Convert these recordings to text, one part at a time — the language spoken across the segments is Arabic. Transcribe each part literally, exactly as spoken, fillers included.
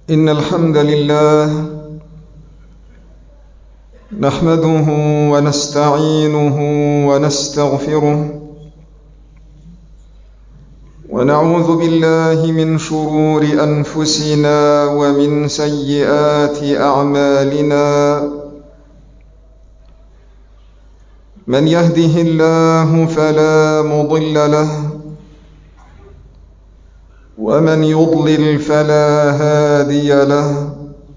إن الحمد لله نحمده ونستعينه ونستغفره ونعوذ بالله من شرور أنفسنا ومن سيئات أعمالنا. من يهده الله فلا مضل له ومن يضلل فلا هادي له،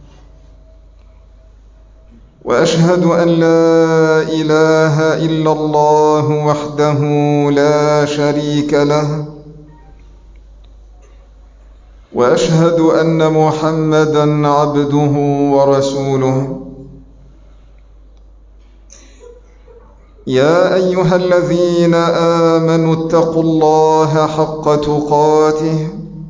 وأشهد أن لا إله إلا الله وحده لا شريك له، وأشهد أن محمدًا عبده ورسوله. يا أيها الذين آمنوا اتقوا الله حق تقاته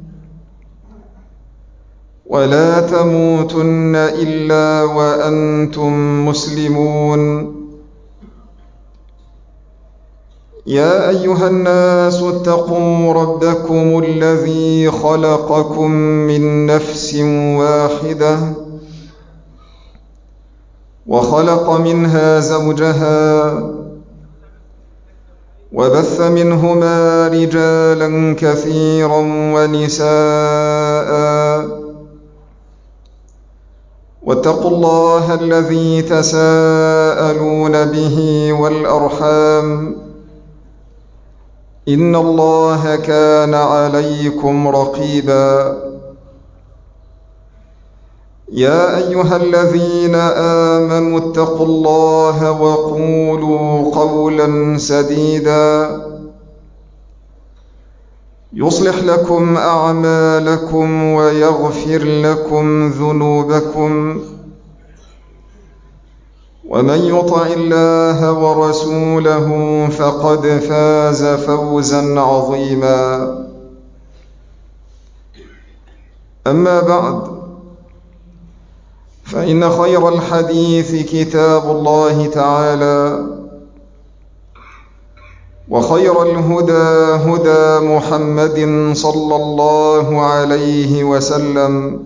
ولا تموتن إلا وأنتم مسلمون. يا أيها الناس اتقوا ربكم الذي خلقكم من نفس واحدة وخلق منها زوجها وبث منهما رجالا كثيرا ونساء، واتقوا الله الذي تساءلون به والأرحام إن الله كان عليكم رقيبا. يا أيها الذين آمنوا اتقوا الله وقولوا قولا سديدا يصلح لكم أعمالكم ويغفر لكم ذنوبكم، ومن يطع الله ورسوله فقد فاز فوزا عظيما. أما بعد، فإن خير الحديث كتاب الله تعالى، وخير الهدى هدى محمد صلى الله عليه وسلم،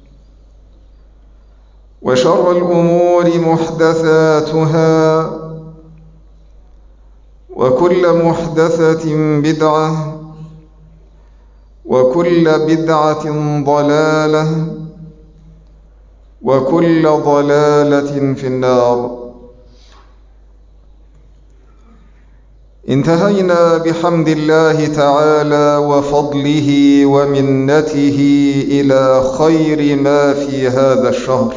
وشر الأمور محدثاتها، وكل محدثة بدعة، وكل بدعة ضلالة، وكل ضلالة في النار. انتهينا بحمد الله تعالى وفضله ومنته إلى خير ما في هذا الشهر،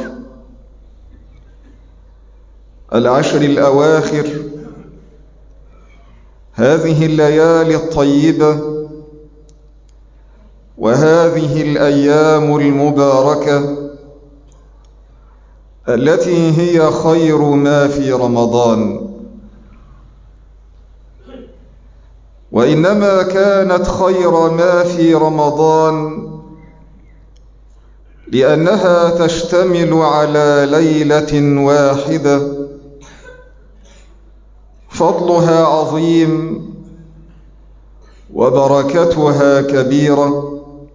العشر الأواخر، هذه الليالي الطيبة وهذه الأيام المباركة التي هي خير ما في رمضان. وإنما كانت خير ما في رمضان لأنها تشتمل على ليلة واحدة فضلها عظيم وبركتها كبيرة.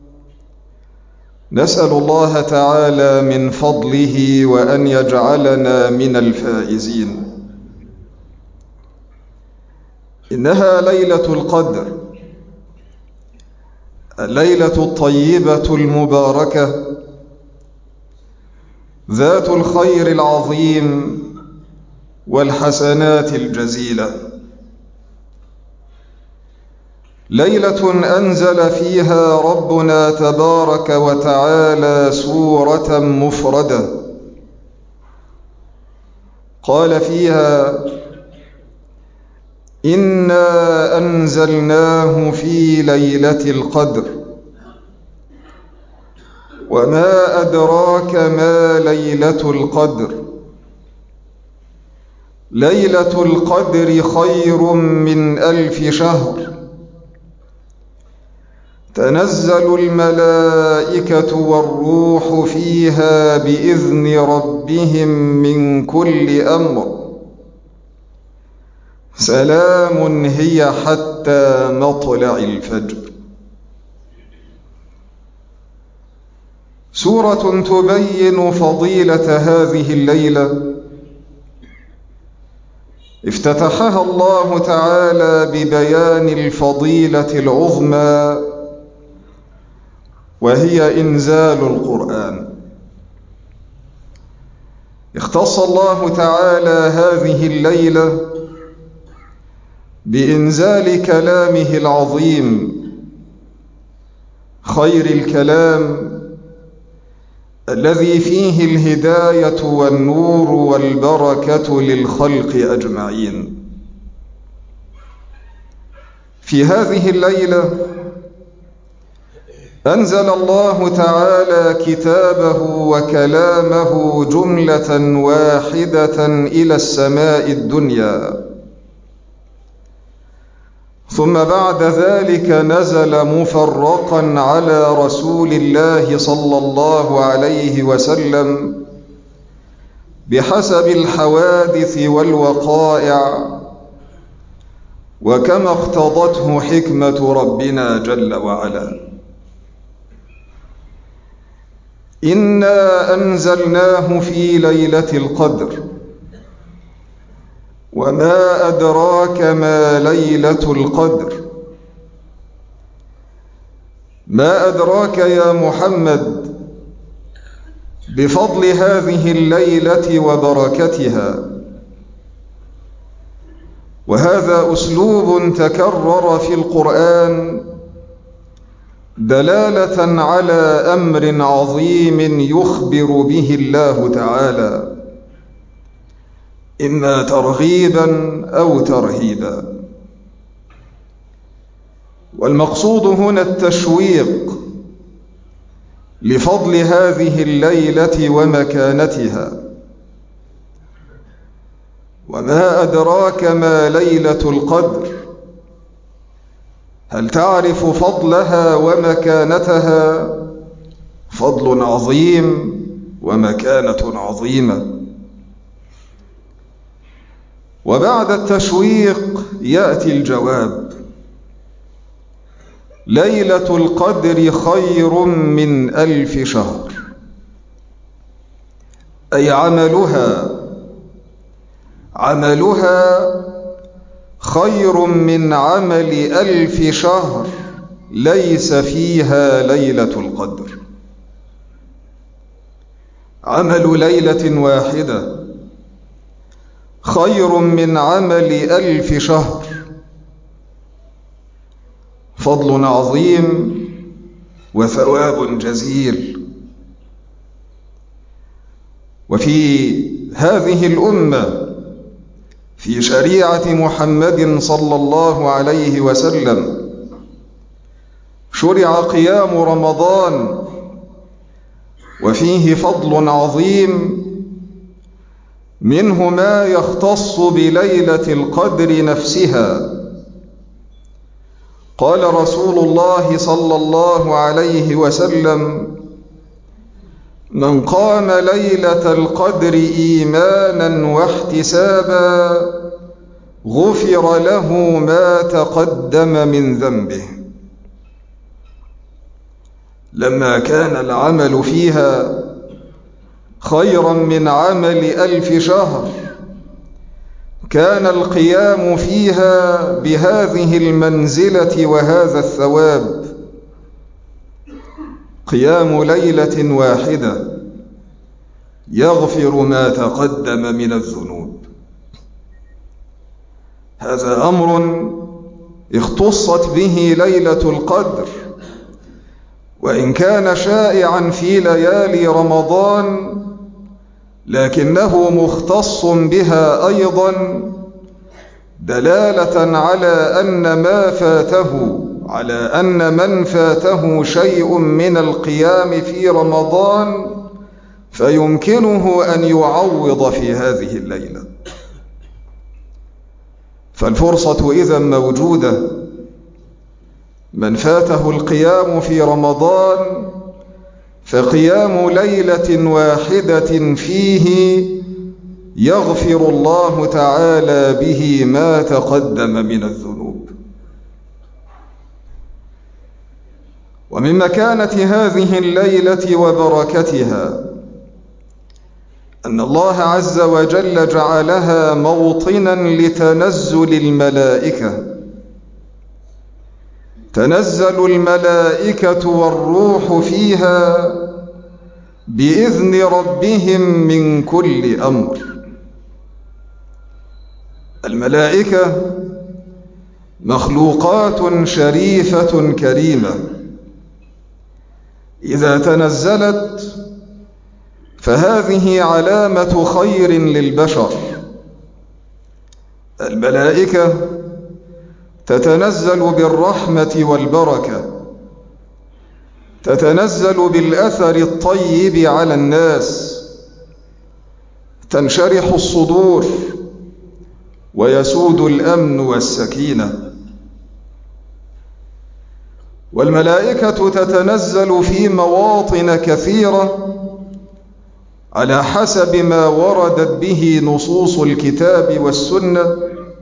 نسأل الله تعالى من فضله وأن يجعلنا من الفائزين. إنها ليلة القدر، الليلة الطيبة المباركة ذات الخير العظيم والحسنات الجزيلة، ليلة أنزل فيها ربنا تبارك وتعالى سورة مفردة قال فيها: إنا أنزلناه في ليلة القدر، وما أدراك ما ليلة القدر، ليلة القدر خير من ألف شهر، تنزل الملائكة والروح فيها بإذن ربهم من كل أمر، سلام هي حتى مطلع الفجر. سورة تبين فضيلة هذه الليلة افتتحها الله تعالى ببيان الفضيلة العظمى، وهي إنزال القرآن. اختص الله تعالى هذه الليلة بإنزال كلامه العظيم، خير الكلام الذي فيه الهداية والنور والبركة للخلق أجمعين. في هذه الليلة أنزل الله تعالى كتابه وكلامه جملة واحدة إلى السماء الدنيا، ثم بعد ذلك نزل مفرقا على رسول الله صلى الله عليه وسلم بحسب الحوادث والوقائع، وكما اقتضته حكمة ربنا جل وعلا. إنا أنزلناه في ليلة القدر، وما أدراك ما ليلة القدر. ما أدراك يا محمد بفضل هذه الليلة وبركتها؟ وهذا أسلوب تكرر في القرآن دلالة على أمر عظيم يخبر به الله تعالى، إما ترغيبا أو ترهيبا. والمقصود هنا التشويق لفضل هذه الليلة ومكانتها. وما أدراك ما ليلة القدر؟ هل تعرف فضلها ومكانتها؟ فضل عظيم ومكانة عظيمة. وبعد التشويق يأتي الجواب: ليلة القدر خير من ألف شهر، أي عملها عملها خير من عمل ألف شهر ليس فيها ليلة القدر. عمل ليلة واحدة خير من عمل ألف شهر. فضل عظيم وثواب جزيل. وفي هذه الأمة، في شريعة محمد صلى الله عليه وسلم، شرع قيام رمضان، وفيه فضل عظيم، منه ما يختص بليلة القدر نفسها. قال رسول الله صلى الله عليه وسلم: من قام ليلة القدر إيمانا واحتسابا غفر له ما تقدم من ذنبه. لما كان العمل فيها خيرا من عمل ألف شهر، كان القيام فيها بهذه المنزلة وهذا الثواب. قيام ليلة واحدة يغفر ما تقدم من الذنوب. هذا أمر اختصت به ليلة القدر، وإن كان شائعا في ليالي رمضان، لكنه مختص بها أيضا، دلالة على أن ما فاته على أن من فاته شيء من القيام في رمضان فيمكنه أن يعوض في هذه الليلة. فالفرصة إذن موجودة. من فاته القيام في رمضان فقيام ليلة واحدة فيه يغفر الله تعالى به ما تقدم من الذنوب. ومن مكانة هذه الليلة وبركتها أن الله عز وجل جعلها موطنا لتنزل الملائكة. تنزل الملائكة والروح فيها بإذن ربهم من كل أمر. الملائكة مخلوقات شريفة كريمة، إذا تنزلت فهذه علامة خير للبشر. الملائكة تتنزل بالرحمة والبركة، تتنزل بالأثر الطيب على الناس، تنشرح الصدور ويسود الأمن والسكينة. والملائكة تتنزل في مواطن كثيرة على حسب ما وردت به نصوص الكتاب والسنة،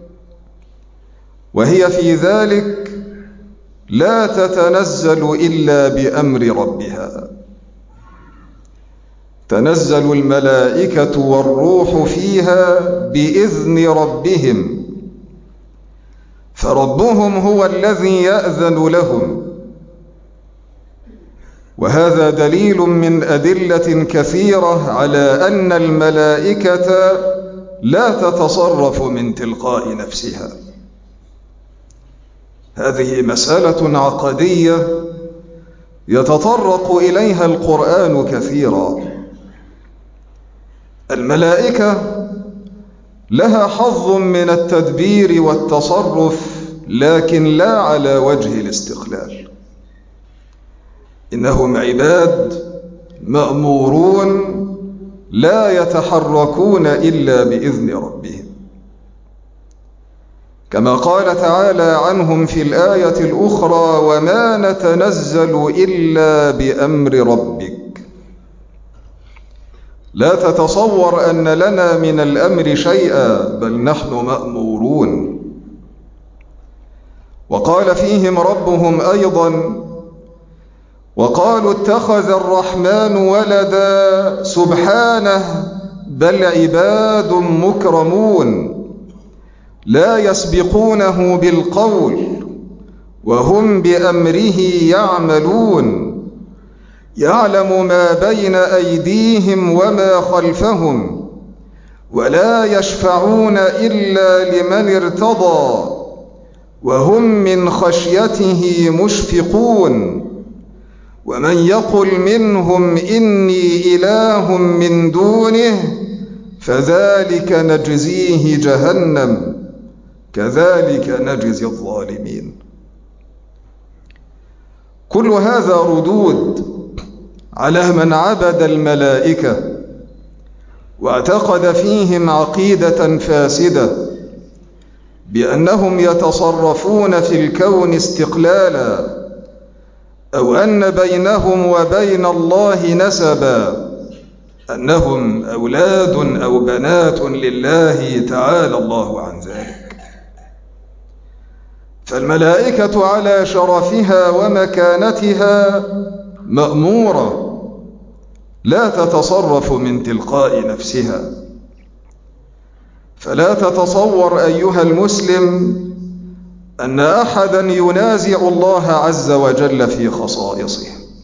وهي في ذلك لا تتنزل إلا بأمر ربها. تنزل الملائكة والروح فيها بإذن ربهم، فربهم هو الذي يأذن لهم. وهذا دليل من أدلة كثيرة على أن الملائكة لا تتصرف من تلقاء نفسها. هذه مسألة عقدية يتطرق إليها القرآن كثيرا. الملائكة لها حظ من التدبير والتصرف، لكن لا على وجه الاستقلال. إنهم عباد مأمورون لا يتحركون إلا بإذن ربهم، كما قال تعالى عنهم في الآية الأخرى: وما نتنزل إلا بأمر ربك. لا تتصور أن لنا من الأمر شيئا، بل نحن مأمورون. وقال فيهم ربهم أيضا: وقالوا اتخذ الرحمن ولدا سبحانه بل عباد مكرمون لا يسبقونه بالقول وهم بأمره يعملون يعلم ما بين أيديهم وما خلفهم ولا يشفعون إلا لمن ارتضى وهم من خشيته مشفقون ومن يقل منهم إني إله من دونه فذلك نجزيه جهنم كذلك نجزي الظالمين. كل هذا ردود على من عبد الملائكة واعتقد فيهم عقيدة فاسدة بأنهم يتصرفون في الكون استقلالا، أو أن بينهم وبين الله نسبا، أنهم أولاد أو بنات لله تعالى الله عن ذلك. فالملائكة على شرفها ومكانتها مأمورة، لا تتصرف من تلقاء نفسها. فلا تتصور أيها المسلم أن أحدا ينازع الله عز وجل في خصائصه.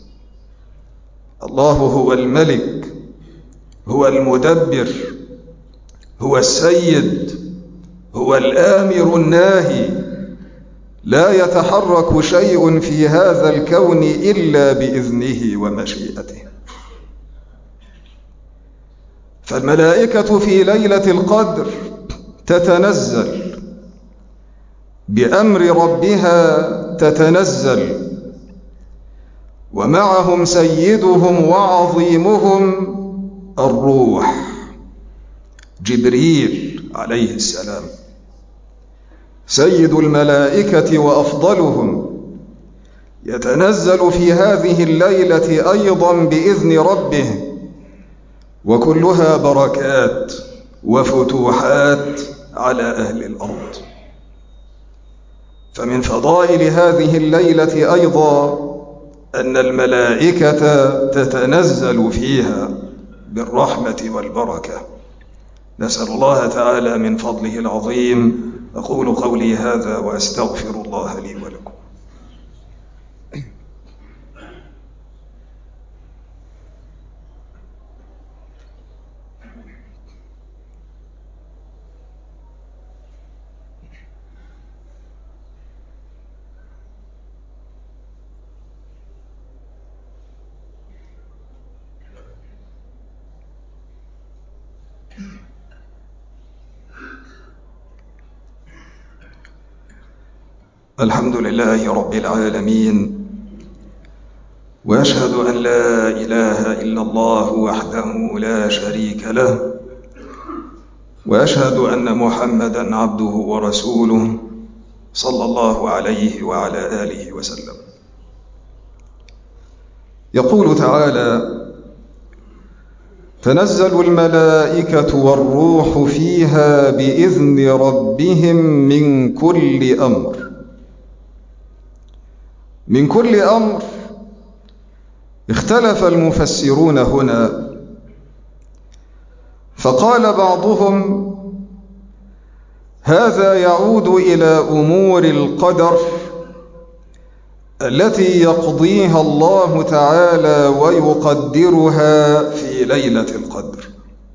الله هو الملك، هو المدبر، هو السيد، هو الآمر الناهي. لا يتحرك شيء في هذا الكون إلا بإذنه ومشيئته. فالملائكة في ليلة القدر تتنزل بأمر ربها، تتنزل ومعهم سيدهم وعظيمهم الروح جبريل عليه السلام، سيد الملائكة وأفضلهم، يتنزل في هذه الليلة أيضا بإذن ربه، وكلها بركات وفتوحات على أهل الأرض. فمن فضائل هذه الليلة أيضا أن الملائكة تتنزل فيها بالرحمة والبركة. نسأل الله تعالى من فضله العظيم. أقول قولي هذا وأستغفر الله لي ولكم. الحمد لله رب العالمين، وأشهد أن لا إله إلا الله وحده لا شريك له، وأشهد أن محمدًا عبده ورسوله صلى الله عليه وعلى آله وسلم. يقول تعالى: تنزل الملائكة والروح فيها بإذن ربهم من كل أمر. من كل أمر، اختلف المفسرون هنا، فقال بعضهم: هذا يعود إلى أمور القدر التي يقضيها الله تعالى ويقدرها في ليلة القدر،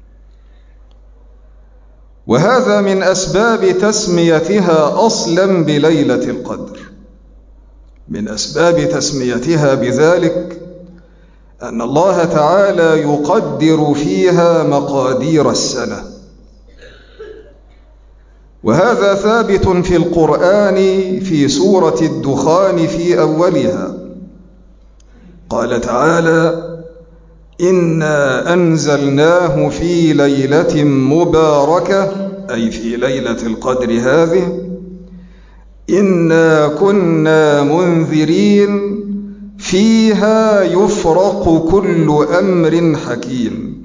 وهذا من أسباب تسميتها أصلاً بليلة القدر. من أسباب تسميتها بذلك أن الله تعالى يقدر فيها مقادير السنة، وهذا ثابت في القرآن في سورة الدخان في أولها. قال تعالى: إنا أنزلناه في ليلة مباركة، أي في ليلة القدر هذه. إنا كنا منذرين فيها يفرق كل أمر حكيم.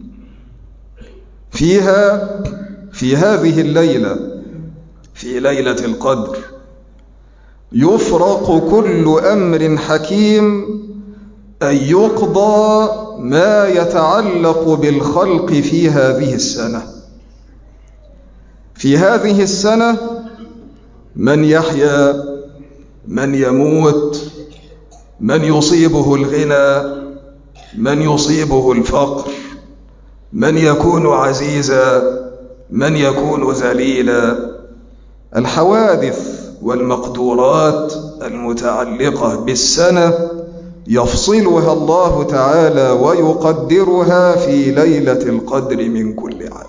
فيها، في هذه الليلة، في ليلة القدر، يفرق كل أمر حكيم، أي يقضى ما يتعلق بالخلق في هذه السنة. في هذه السنة من يحيا، من يموت، من يصيبه الغنى، من يصيبه الفقر، من يكون عزيزا، من يكون ذليلا. الحوادث والمقدورات المتعلقة بالسنة يفصلها الله تعالى ويقدرها في ليلة القدر من كل عام.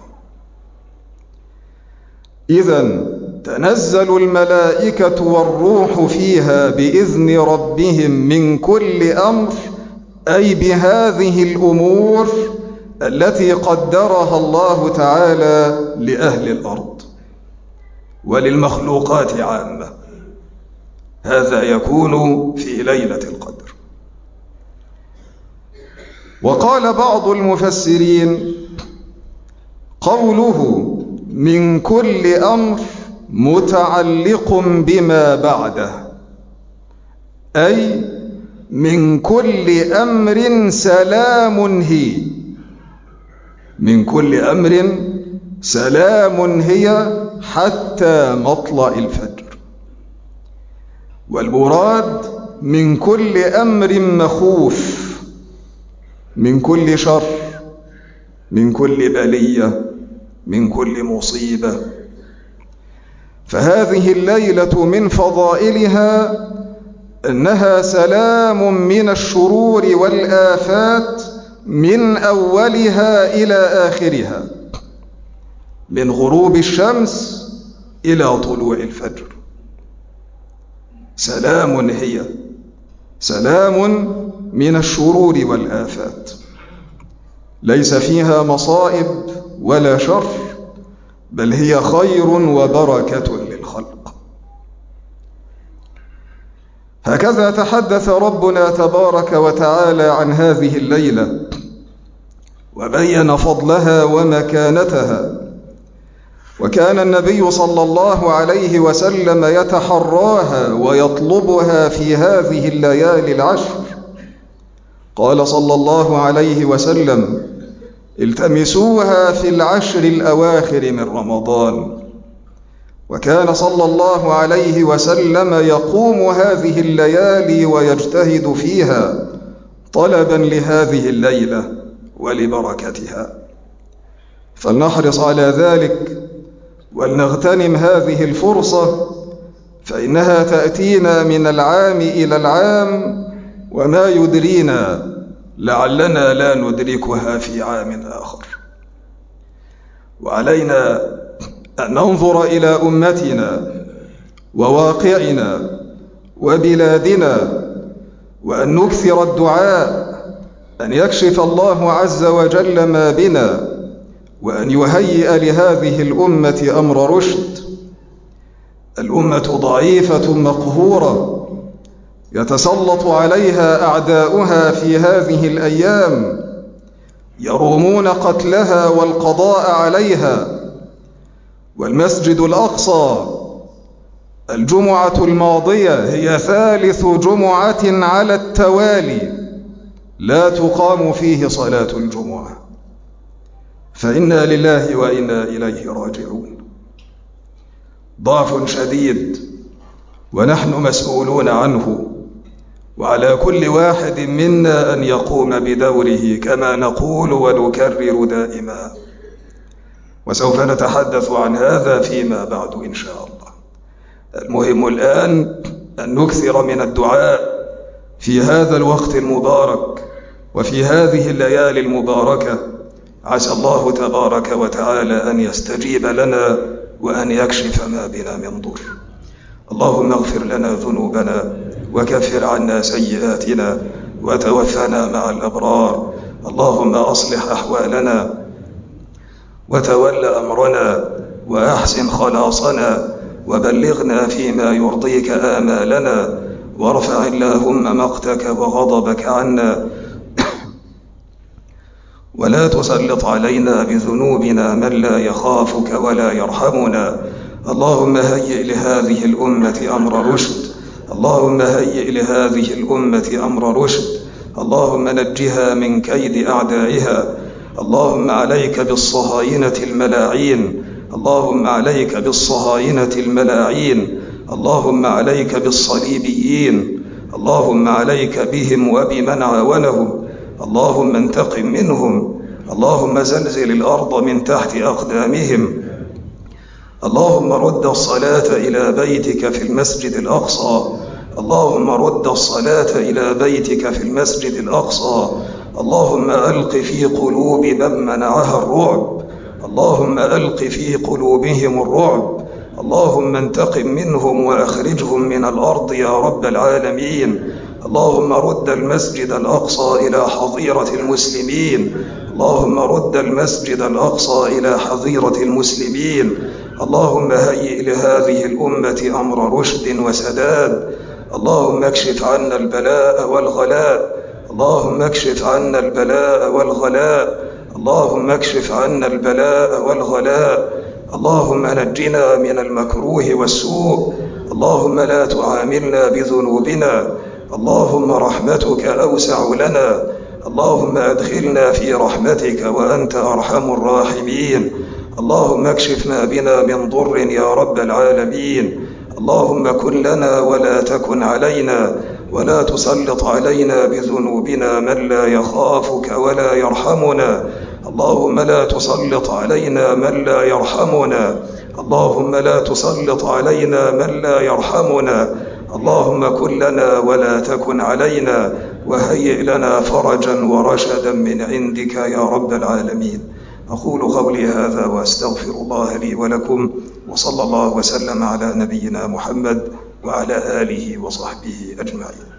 إذن تنزل الملائكة والروح فيها بإذن ربهم من كل أمر، أي بهذه الأمور التي قدرها الله تعالى لأهل الأرض وللمخلوقات عامة. هذا يكون في ليلة القدر. وقال بعض المفسرين: قوله من كل أمر متعلق بما بعده، أي من كل أمر سلام هي. من كل أمر سلام هي حتى مطلع الفجر. والمراد من كل أمر مخوف، من كل شر، من كل بلية، من كل مصيبة. فهذه الليلة من فضائلها أنها سلام من الشرور والآفات من أولها إلى آخرها، من غروب الشمس إلى طلوع الفجر. سلام هي، سلام من الشرور والآفات، ليس فيها مصائب ولا شر، بل هي خير وبركة للخلق. هكذا تحدث ربنا تبارك وتعالى عن هذه الليلة، وبين فضلها ومكانتها. وكان النبي صلى الله عليه وسلم يتحراها ويطلبها في هذه الليالي العشر، قال صلى الله عليه وسلم: التمسوها في العشر الأواخر من رمضان. وكان صلى الله عليه وسلم يقوم هذه الليالي ويجتهد فيها طلبا لهذه الليلة ولبركتها، فلنحرص على ذلك ولنغتنم هذه الفرصة، فإنها تأتينا من العام إلى العام، وما يدرينا لعلنا لا ندركها في عام آخر. وعلينا أن ننظر إلى أمتنا وواقعنا وبلادنا، وأن نكثر الدعاء أن يكشف الله عز وجل ما بنا، وأن يهيئ لهذه الأمة أمر رشد. الأمة ضعيفة مقهورة يتسلط عليها أعداؤها في هذه الأيام، يرومون قتلها والقضاء عليها. والمسجد الأقصى الجمعة الماضية هي ثالث جمعة على التوالي لا تقام فيه صلاة الجمعة، فإنا لله وإنا إليه راجعون. ضعف شديد ونحن مسؤولون عنه، وعلى كل واحد منا أن يقوم بدوره كما نقول ونكرر دائما، وسوف نتحدث عن هذا فيما بعد إن شاء الله. المهم الآن أن نكثر من الدعاء في هذا الوقت المبارك وفي هذه الليالي المباركة، عسى الله تبارك وتعالى أن يستجيب لنا وأن يكشف ما بنا من ضر. اللهم اغفر لنا ذنوبنا وكفر عنا سيئاتنا وتوفنا مع الأبرار. اللهم أصلح أحوالنا وتول أمرنا وأحسن خلاصنا وبلغنا فيما يرضيك آمالنا، وارفع اللهم مقتك وغضبك عنا، ولا تسلط علينا بذنوبنا من لا يخافك ولا يرحمنا. اللهم هيئ لهذه الأمة أمر رشد، اللهم هيئ لهذه الأمة أمر رشد، اللهم نجها من كيد أعدائها. اللهم عليك بالصهاينة الملاعين، اللهم عليك بالصهاينة الملاعين، اللهم عليك بالصليبيين، اللهم عليك بهم وبمن عاونهم، اللهم انتقم منهم، اللهم زلزل الأرض من تحت أقدامهم. اللهم رد الصلاة إلى بيتك في المسجد الأقصى، اللهم رد الصلاة إلى بيتك في المسجد الأقصى. اللهم ألق في قلوب من منعها الرعب، اللهم ألق في قلوبهم الرعب، اللهم انتقم منهم وأخرجهم من الأرض يا رب العالمين. اللهم رد المسجد الأقصى إلى حظيرة المسلمين، اللهم رد المسجد الأقصى إلى حظيرة المسلمين. اللهم هيئ لهذه الأمة أمر رشد وسداد. اللهم اكشف عنا البلاء والغلاء، اللهم اكشف عنا البلاء والغلاء، اللهم اكشف عنا البلاء والغلاء. اللهم نجنا من المكروه والسوء، اللهم لا تعاملنا بذنوبنا، اللهم رحمتك أوسع لنا، اللهم أدخلنا في رحمتك وأنت أرحم الراحمين. اللهم اكشف ما بنا من ضر يا رب العالمين. اللهم كن لنا ولا تكن علينا، ولا تسلط علينا بذنوبنا من لا يخافك ولا يرحمنا. اللهم لا تسلط علينا من لا يرحمنا، اللهم لا تسلط علينا من لا يرحمنا. اللهم كن لنا ولا تكن علينا، وهيئ لنا فرجا ورشدا من عندك يا رب العالمين. أقول قولي هذا وأستغفر الله لي ولكم، وصلى الله وسلم على نبينا محمد وعلى آله وصحبه أجمعين.